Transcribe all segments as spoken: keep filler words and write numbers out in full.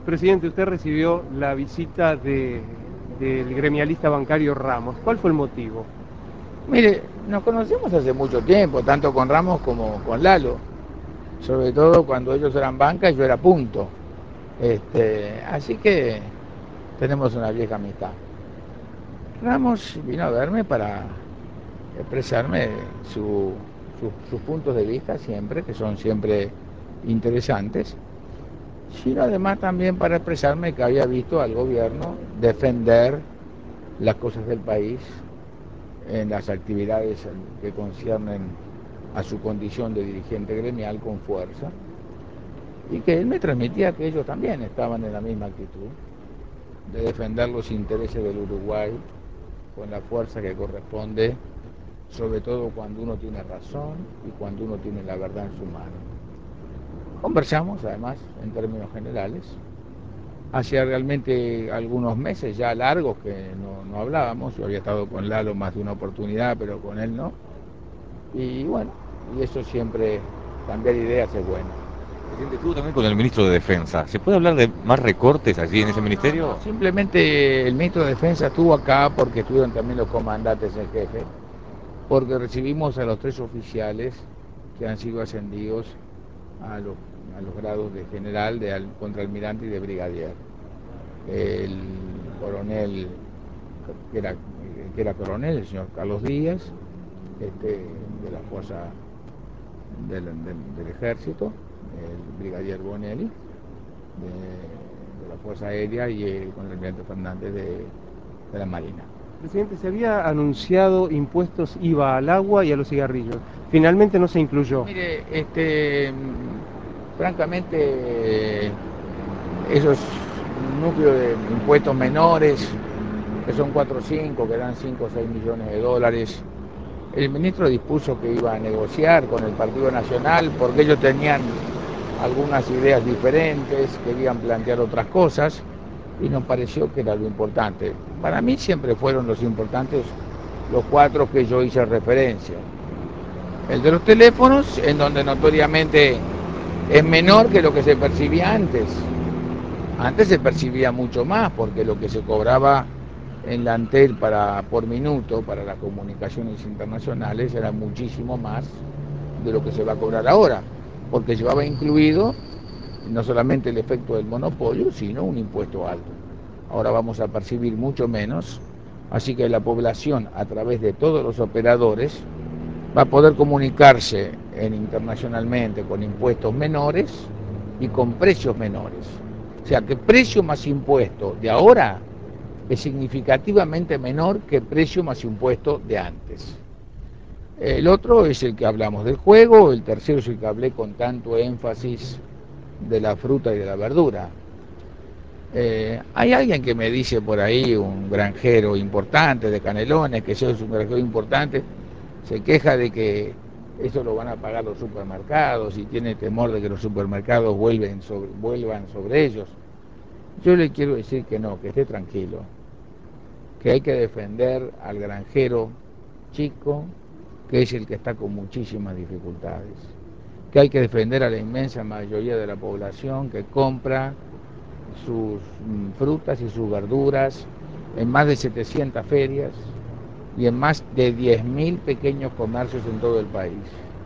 Presidente, usted recibió la visita de, del gremialista bancario Ramos. ¿Cuál fue el motivo? Mire, nos conocemos hace mucho tiempo, tanto con Ramos como con Lalo, sobre todo cuando ellos eran banca y yo era punto. Este, así que tenemos una vieja amistad. Ramos vino a verme para expresarme su- su- sus puntos de vista siempre, que son siempre interesantes, sino además también para expresarme que había visto al gobierno defender las cosas del país en las actividades que conciernen a su condición de dirigente gremial con fuerza, y que él me transmitía que ellos también estaban en la misma actitud de defender los intereses del Uruguay con la fuerza que corresponde, sobre todo cuando uno tiene razón y cuando uno tiene la verdad en su mano. Conversamos además en términos generales. Hacía realmente algunos meses ya largos que no, no hablábamos. Yo había estado con Lalo más de una oportunidad, pero con él no. Y bueno, y eso siempre, cambiar ideas es bueno. Presidente, estuvo también con el ministro de Defensa. ¿Se puede hablar de más recortes allí en ese ministerio? No, no, simplemente el ministro de Defensa estuvo acá porque estuvieron también los comandantes en jefe, porque recibimos a los tres oficiales que han sido ascendidos a los, a los grados de general, de al- contraalmirante y de brigadier. El coronel, que era, que era coronel, el señor Carlos Díaz, este, de la fuerza del, del- del ejército, el brigadier Bonelli, de, de la Fuerza Aérea, y el contraalmirante Fernández de, de la Marina. Presidente, se había anunciado impuestos I V A al agua y a los cigarrillos. Finalmente no se incluyó. Mire, este, mm, francamente, esos núcleos de impuestos menores, que son cuatro o cinco, que dan cinco o seis millones de dólares, el ministro dispuso que iba a negociar con el Partido Nacional porque ellos tenían algunas ideas diferentes, querían plantear otras cosas y nos pareció que era lo importante. Para mí siempre fueron los importantes los cuatro que yo hice referencia. El de los teléfonos, en donde notoriamente es menor que lo que se percibía antes. Antes se percibía mucho más porque lo que se cobraba en la Antel para, por minuto para las comunicaciones internacionales era muchísimo más de lo que se va a cobrar ahora, porque llevaba incluido no solamente el efecto del monopolio, sino un impuesto alto. Ahora vamos a percibir mucho menos, así que la población, a través de todos los operadores, va a poder comunicarse en, internacionalmente con impuestos menores y con precios menores. O sea que precio más impuesto de ahora es significativamente menor que precio más impuesto de antes. El otro es el que hablamos del juego, el tercero es el que hablé con tanto énfasis de la fruta y de la verdura. Eh, hay alguien que me dice por ahí, un granjero importante de Canelones, que yo es un granjero importante, se queja de que eso lo van a pagar los supermercados y tiene temor de que los supermercados vuelven sobre, vuelvan sobre ellos. Yo le quiero decir que no, que esté tranquilo, que hay que defender al granjero chico, que es el que está con muchísimas dificultades, que hay que defender a la inmensa mayoría de la población que compra sus mm, frutas y sus verduras en más de setecientas ferias y en más de diez mil pequeños comercios en todo el país.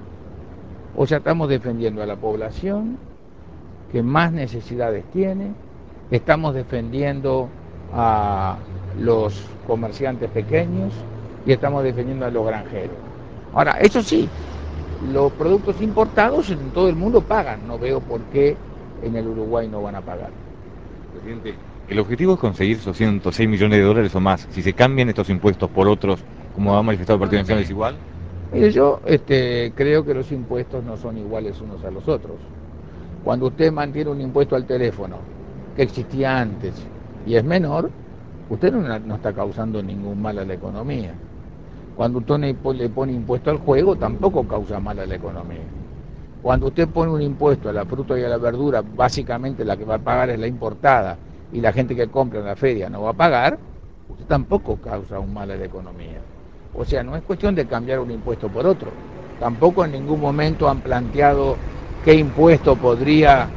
O sea, estamos defendiendo a la población que más necesidades tiene, estamos defendiendo a los comerciantes pequeños y estamos defendiendo a los granjeros. Ahora, eso sí, los productos importados en todo el mundo pagan, no veo por qué en el Uruguay no van a pagar. Presidente, el objetivo es conseguir esos ciento seis millones de dólares o más. Si se cambian estos impuestos por otros, como ha manifestado el Partido Nacional, ¿es igual? Mire, yo este, creo que los impuestos no son iguales unos a los otros. Cuando usted mantiene un impuesto al teléfono que existía antes y es menor, usted no, no está causando ningún mal a la economía. Cuando usted le pone impuesto al juego, tampoco causa mal a la economía. Cuando usted pone un impuesto a la fruta y a la verdura, básicamente la que va a pagar es la importada y la gente que compra en la feria no va a pagar, usted tampoco causa un mal a la economía. O sea, no es cuestión de cambiar un impuesto por otro. Tampoco en ningún momento han planteado qué impuesto podría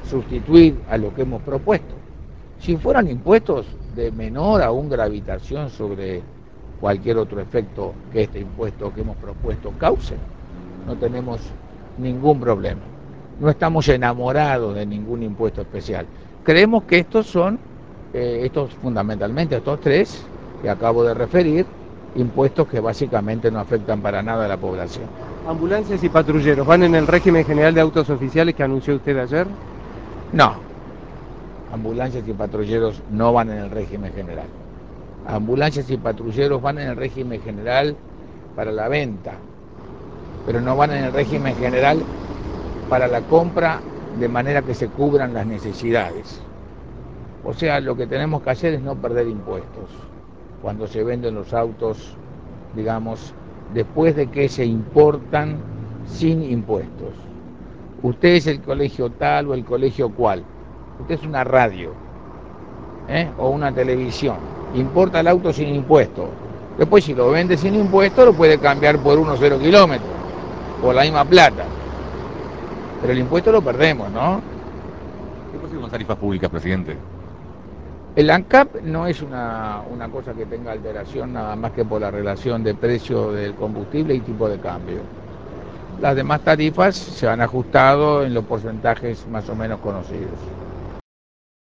sustituir a lo que hemos propuesto. Si fueran impuestos de menor aún gravitación sobre cualquier otro efecto que este impuesto que hemos propuesto cause, no tenemos ningún problema. No estamos enamorados de ningún impuesto especial. Creemos que estos son, eh, estos fundamentalmente, estos tres que acabo de referir, impuestos que básicamente no afectan para nada a la población. ¿Ambulancias y patrulleros van en el régimen general de autos oficiales que anunció usted ayer? No, ambulancias y patrulleros no van en el régimen general. Ambulancias y patrulleros van en el régimen general para la venta, pero no van en el régimen general para la compra de manera que se cubran las necesidades. O sea, lo que tenemos que hacer es no perder impuestos cuando se venden los autos, digamos, después de que se importan sin impuestos. Usted es el colegio tal o el colegio cual. Usted es una radio, ¿eh? o una televisión. Importa el auto sin impuesto. Después, si lo vende sin impuesto, lo puede cambiar por unos cero kilómetros, por la misma plata. Pero el impuesto lo perdemos, ¿no? ¿Qué pasa con las tarifas públicas, presidente? El ANCAP no es una, una cosa que tenga alteración nada más que por la relación de precio del combustible y tipo de cambio. Las demás tarifas se han ajustado en los porcentajes más o menos conocidos.